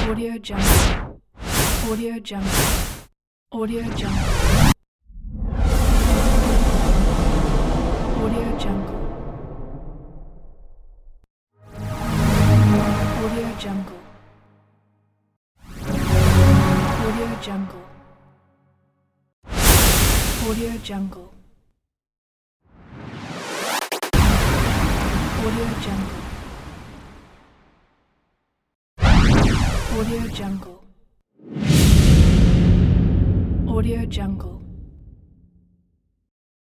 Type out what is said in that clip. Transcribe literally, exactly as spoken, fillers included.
Audio Jungle. Audio Jungle. Audio Jungle. Audio Jungle. Audio Jungle. Audio Jungle. Audio Jungle. Audio Jungle. Audio Jungle. Audio Jungle.